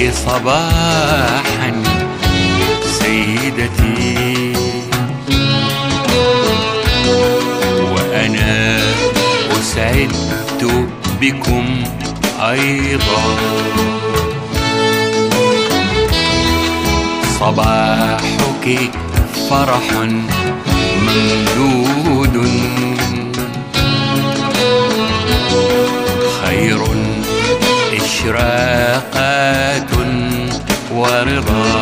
صباحا سيدتي، وأنا أسعد بكم أيضا. صباحك فرح ممدود، خير إشراقات ورضا.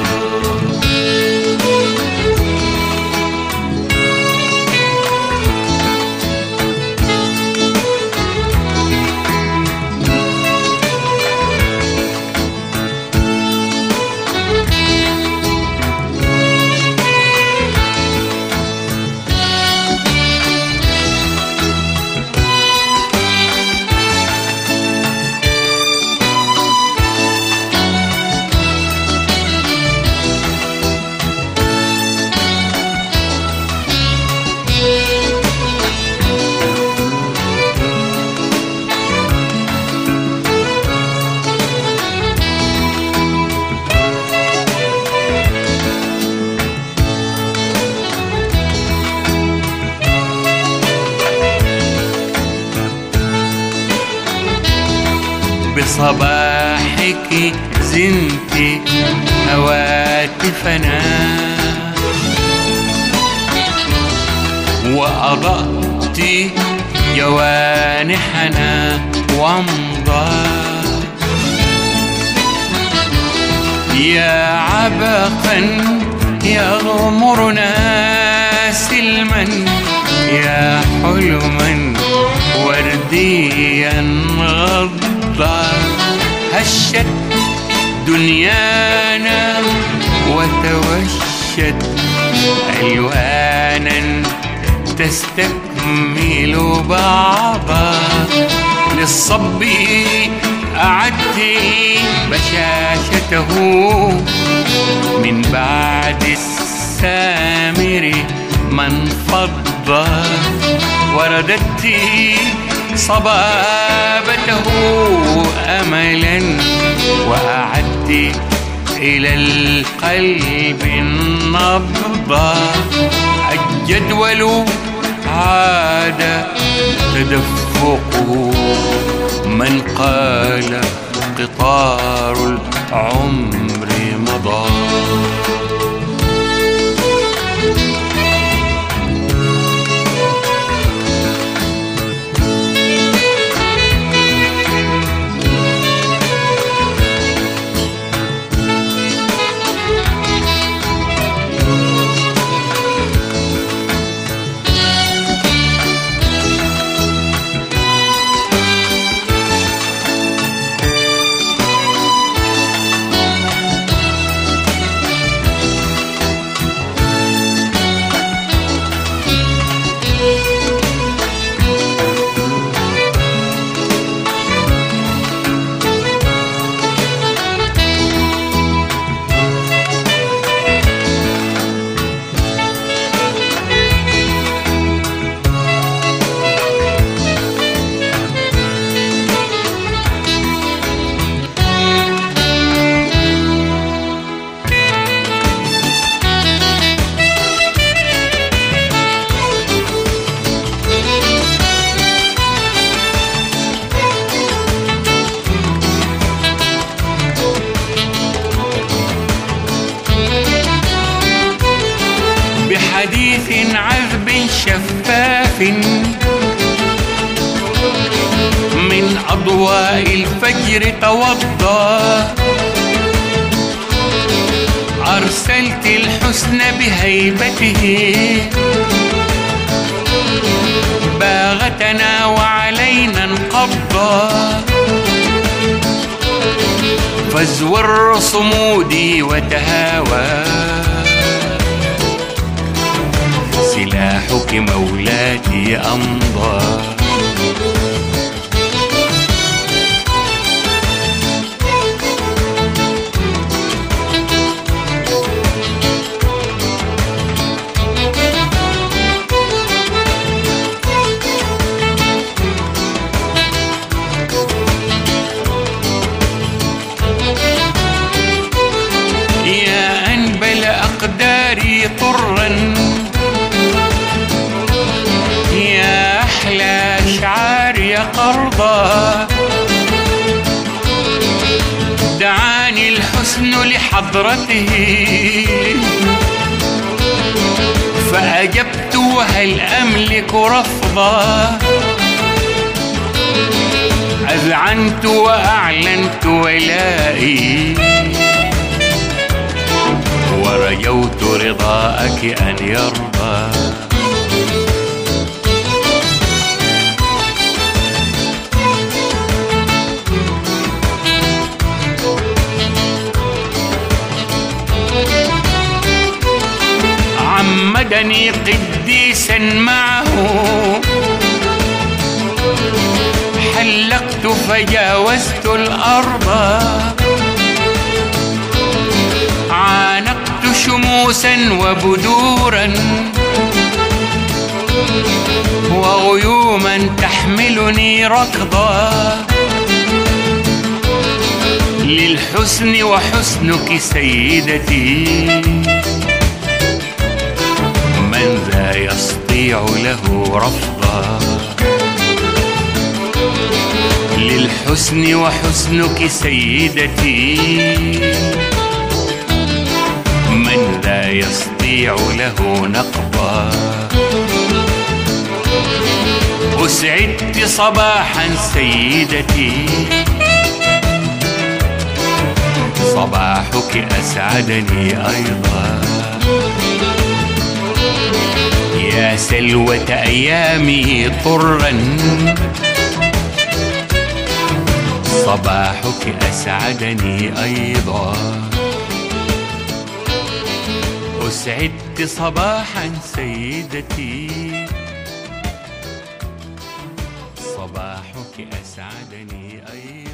بصباحك زنت هواتفنا، وأضأت جوانحنا وامضى. يا عبقا يغمرنا سلما، يا حلما ورديا غضا. هشت دنيانا وتوشت ألوانا تستكمل بعضا. للصب أعدت بشاشته، من بعد السامر من فض. ورددت صبابته أملا، وأعدت إلى القلب النبض. الجدول عاد تدفقه، من قال قطار العمر مضى. بحديث عذب شفاف، من أضواء الفجر توضى. أرسلت الحسن بهيبته، باغتنا وعلينا انقضى. فزو الصمود وتهاوى، سلاحك مولاتي أمضى. يرضى. دعاني الحسن لحضرته فأجبت وهل أملك رفضا. أذعنت وأعلنت ولائي ورجوت رضاك أن يرضى. عمدني قديسا معه حلقت فجاوزت الأرض. عانقت شموسا وبدورا وغيوما تحملني ركضا. للحسن وحسنك سيدتي من ذا يستطيع له رفضا. للحسن وحسنك سيدتي من لا يستطيع له نقضا. أسعدت صباحا سيدتي صباحك أسعدني أيضا. يا سلوة أيامي طرا صباحك أسعدني أيضا. أسعدت صباحا سيدتي صباحك أسعدني أيضا.